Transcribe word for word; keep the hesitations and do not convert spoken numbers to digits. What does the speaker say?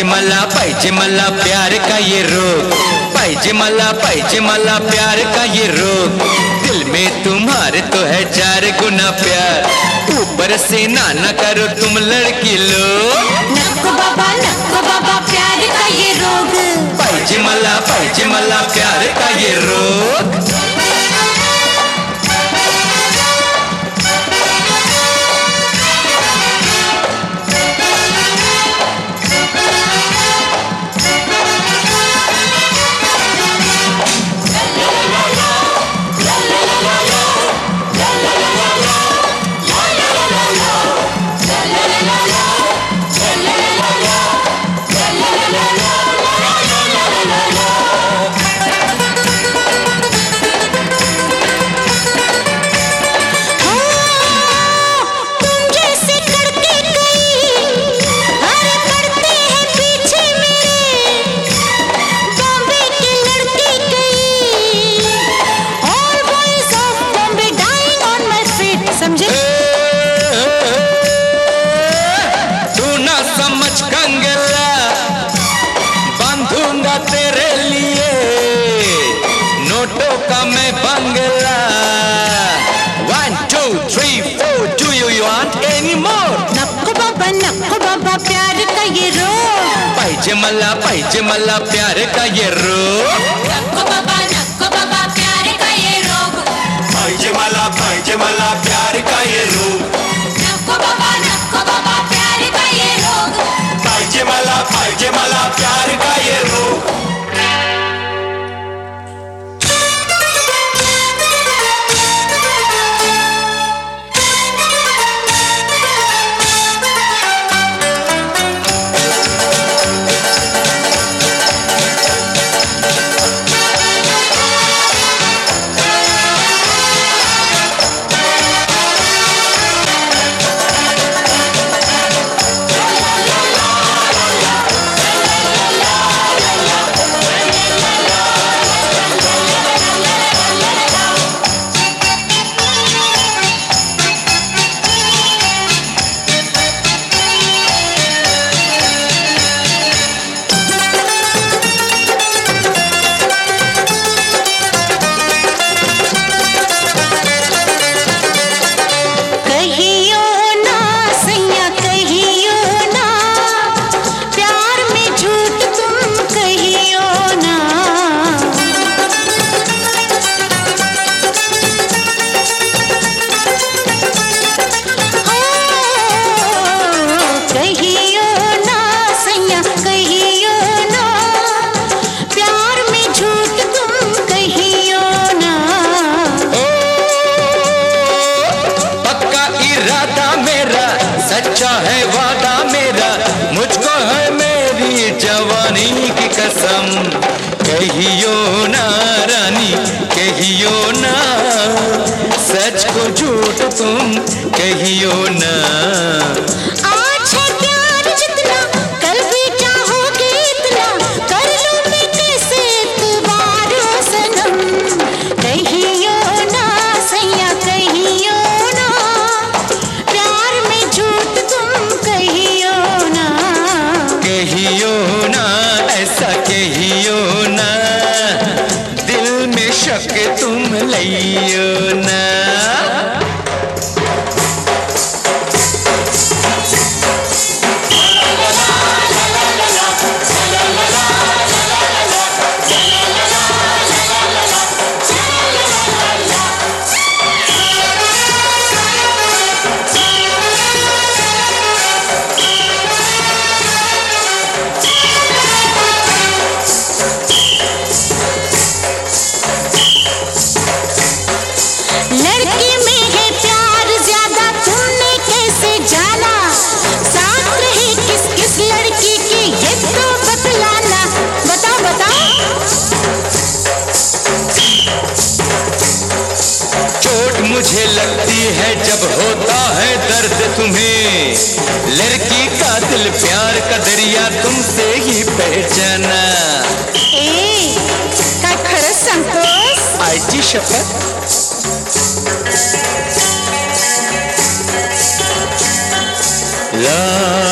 पाहिजे मला पाहिजे मला प्यार का ये रोग, पाहिजे मला पाहिजे मला प्यार का ये रोग। दिल में तुम्हारे तो है चार गुना प्यार, ऊपर से ना ना करो तुम लड़की लोग। नको बाबा नको बाबा प्यार का ये रोग, पाहिजे मला पाहिजे मला प्यार का ये रोग। तेरे लिए नोटों का मैं बंगला। One two three four, do you want any more? नको बाबा नको बाबा प्यार का ये रोग, पाहिजे मला पाहिजे मला प्यार का ये रोग। नको बाबा नको बाबा प्यार का ये रोग, पाहिजे मला पाहिजे मला प्यार का ये रोग। नको बाबा नको बाबा प्यार का ये रोग, पाहिजे मला पाहिजे मला प्यार का ये रोग। सच्चा है वादा मेरा, मुझको है मेरी जवानी की कसम। कहियो ना रानी कहियो ना, सच को झूठ तुम कहियो ना। आज है प्यार जितना कल भी चाहोगे इतना, कर लो मैं कैसे तुम्हारो सनम। कहियो ना सैया कहियो ना, प्यार में झूठ तुम कहियो ना। कहियो ना ऐसा कहियो ना, दिल में शक तुम लइयो ना। लड़की में है प्यार ज्यादा, तुमने कैसे जाना? साथ रही किस किस लड़की की ये तो बतलाना, बताओ बताओ। चोट मुझे लगती है जब होता है दर्द तुम्हें, लड़की का दिल प्यार का दरिया तुमसे ही पहचाना। ए काय खरंच सांगतोस? आईची शपथ। ला